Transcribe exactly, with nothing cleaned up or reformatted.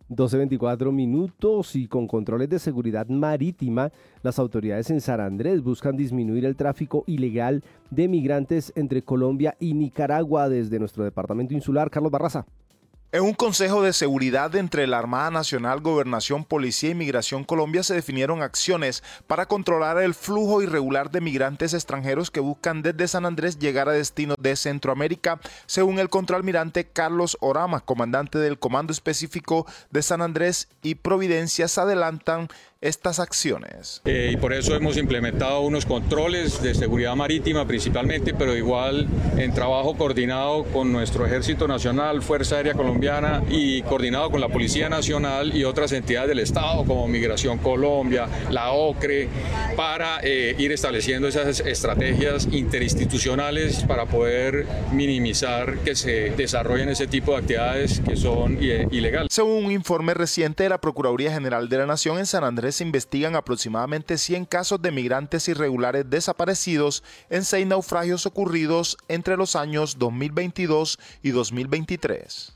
doce veinticuatro minutos y con controles de seguridad marítima, las autoridades en San Andrés buscan disminuir el tráfico ilegal de migrantes entre Colombia y Nicaragua. Desde nuestro departamento insular, Carlos Barraza. En un consejo de seguridad entre la Armada Nacional, Gobernación, Policía y Migración Colombia se definieron acciones para controlar el flujo irregular de migrantes extranjeros que buscan desde San Andrés llegar a destinos de Centroamérica, según el contraalmirante Carlos Orama, comandante del Comando Específico de San Andrés y Providencias, adelantan estas acciones. Eh, y por eso hemos implementado unos controles de seguridad marítima principalmente, pero igual en trabajo coordinado con nuestro Ejército Nacional, Fuerza Aérea Colombiana y coordinado con la Policía Nacional y otras entidades del Estado como Migración Colombia, la OCRE, para eh, ir estableciendo esas estrategias interinstitucionales para poder minimizar que se desarrollen ese tipo de actividades que son ilegales. Según un informe reciente de la Procuraduría General de la Nación, en San Andrés se investigan aproximadamente cien casos de migrantes irregulares desaparecidos en seis naufragios ocurridos entre los años dos mil veintidós y dos mil veintitrés.